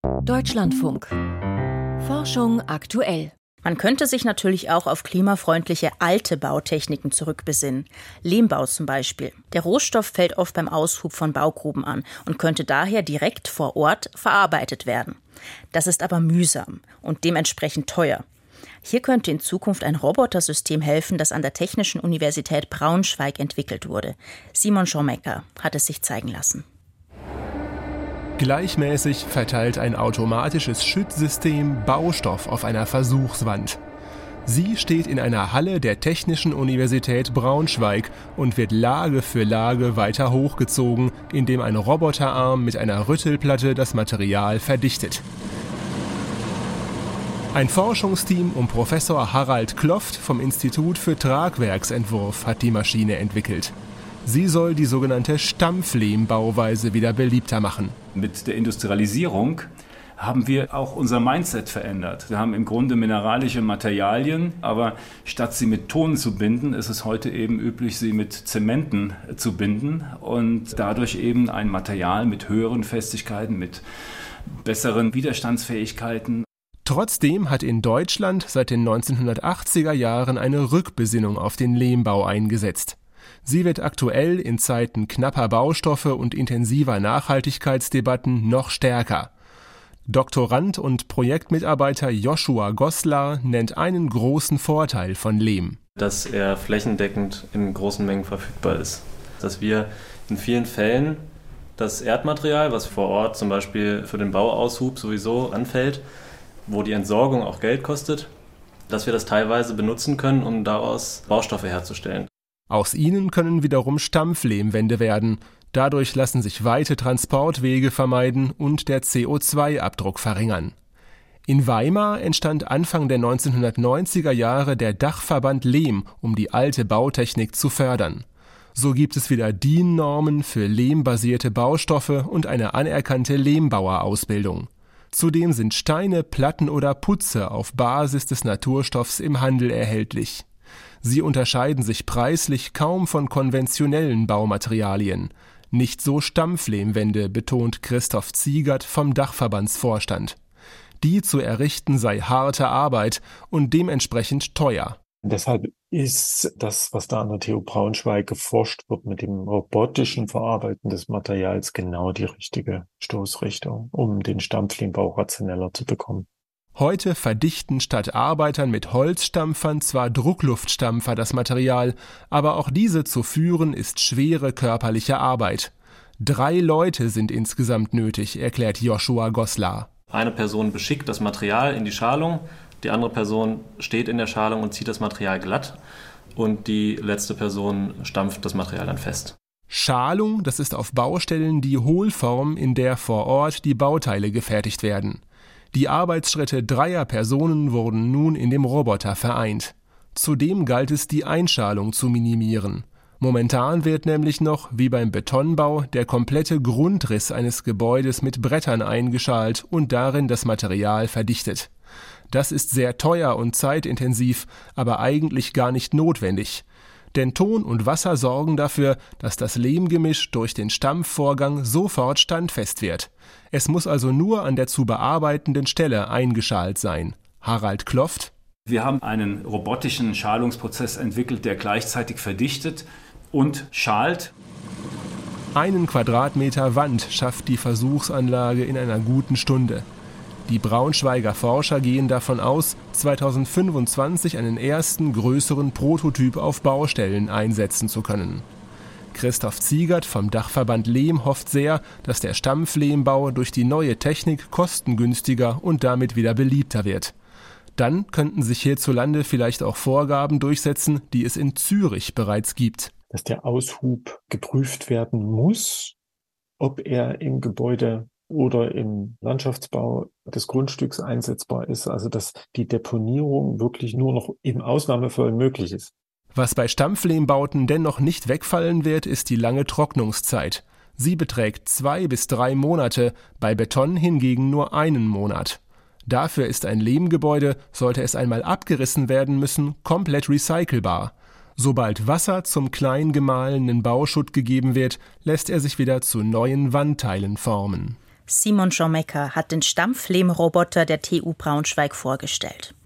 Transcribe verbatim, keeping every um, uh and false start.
Deutschlandfunk. Forschung aktuell. Man könnte sich natürlich auch auf klimafreundliche alte Bautechniken zurückbesinnen. Lehmbau zum Beispiel. Der Rohstoff fällt oft beim Aushub von Baugruben an und könnte daher direkt vor Ort verarbeitet werden. Das ist aber mühsam und dementsprechend teuer. Hier könnte in Zukunft ein Robotersystem helfen, das an der Technischen Universität Braunschweig entwickelt wurde. Simon Schommecker hat es sich zeigen lassen. Gleichmäßig verteilt ein automatisches Schüttsystem Baustoff auf einer Versuchswand. Sie steht in einer Halle der Technischen Universität Braunschweig und wird Lage für Lage weiter hochgezogen, indem ein Roboterarm mit einer Rüttelplatte das Material verdichtet. Ein Forschungsteam um Professor Harald Kloft vom Institut für Tragwerksentwurf hat die Maschine entwickelt. Sie soll die sogenannte Stampflehmbauweise wieder beliebter machen. Mit der Industrialisierung haben wir auch unser Mindset verändert. Wir haben im Grunde mineralische Materialien, aber statt sie mit Ton zu binden, ist es heute eben üblich, sie mit Zementen zu binden und dadurch eben ein Material mit höheren Festigkeiten, mit besseren Widerstandsfähigkeiten. Trotzdem hat in Deutschland seit den neunzehnhundertachtziger Jahren eine Rückbesinnung auf den Lehmbau eingesetzt. Sie wird aktuell in Zeiten knapper Baustoffe und intensiver Nachhaltigkeitsdebatten noch stärker. Doktorand und Projektmitarbeiter Joshua Goslar nennt einen großen Vorteil von Lehm. Dass er flächendeckend in großen Mengen verfügbar ist. Dass wir in vielen Fällen das Erdmaterial, was vor Ort zum Beispiel für den Bauaushub sowieso anfällt, wo die Entsorgung auch Geld kostet, dass wir das teilweise benutzen können, um daraus Baustoffe herzustellen. Aus ihnen können wiederum Stampflehmwände werden. Dadurch lassen sich weite Transportwege vermeiden und der C O zwei Abdruck verringern. In Weimar entstand Anfang der neunzehnhundertneunziger Jahre der Dachverband Lehm, um die alte Bautechnik zu fördern. So gibt es wieder D I N-Normen für lehmbasierte Baustoffe und eine anerkannte Lehmbauerausbildung. Zudem sind Steine, Platten oder Putze auf Basis des Naturstoffs im Handel erhältlich. Sie unterscheiden sich preislich kaum von konventionellen Baumaterialien. Nicht so Stampflehmwände, betont Christoph Ziegert vom Dachverbandsvorstand. Die zu errichten sei harte Arbeit und dementsprechend teuer. Deshalb ist das, was da an der T U Braunschweig geforscht wird mit dem robotischen Verarbeiten des Materials, genau die richtige Stoßrichtung, um den Stampflehmbau rationeller zu bekommen. Heute verdichten statt Arbeitern mit Holzstampfern zwar Druckluftstampfer das Material, aber auch diese zu führen ist schwere körperliche Arbeit. Drei Leute sind insgesamt nötig, erklärt Joshua Goslar. Eine Person beschickt das Material in die Schalung, die andere Person steht in der Schalung und zieht das Material glatt und die letzte Person stampft das Material dann fest. Schalung, das ist auf Baustellen die Hohlform, in der vor Ort die Bauteile gefertigt werden. Die Arbeitsschritte dreier Personen wurden nun in dem Roboter vereint. Zudem galt es, die Einschalung zu minimieren. Momentan wird nämlich noch, wie beim Betonbau, der komplette Grundriss eines Gebäudes mit Brettern eingeschalt und darin das Material verdichtet. Das ist sehr teuer und zeitintensiv, aber eigentlich gar nicht notwendig. Denn Ton und Wasser sorgen dafür, dass das Lehmgemisch durch den Stampfvorgang sofort standfest wird. Es muss also nur an der zu bearbeitenden Stelle eingeschalt sein. Harald Kloft: Wir haben einen robotischen Schalungsprozess entwickelt, der gleichzeitig verdichtet und schalt. Einen Quadratmeter Wand schafft die Versuchsanlage in einer guten Stunde. Die Braunschweiger Forscher gehen davon aus, zweitausendfünfundzwanzig einen ersten größeren Prototyp auf Baustellen einsetzen zu können. Christoph Ziegert vom Dachverband Lehm hofft sehr, dass der Stampflehmbau durch die neue Technik kostengünstiger und damit wieder beliebter wird. Dann könnten sich hierzulande vielleicht auch Vorgaben durchsetzen, die es in Zürich bereits gibt. Dass der Aushub geprüft werden muss, ob er im Gebäude oder im Landschaftsbau des Grundstücks einsetzbar ist, also dass die Deponierung wirklich nur noch im Ausnahmefall möglich ist. Was bei Stampflehmbauten dennoch nicht wegfallen wird, ist die lange Trocknungszeit. Sie beträgt zwei bis drei Monate, bei Beton hingegen nur einen Monat. Dafür ist ein Lehmgebäude, sollte es einmal abgerissen werden müssen, komplett recycelbar. Sobald Wasser zum klein gemahlenen Bauschutt gegeben wird, lässt er sich wieder zu neuen Wandteilen formen. Simon Jean-Mecker hat den Stampflehmroboter der T U Braunschweig vorgestellt.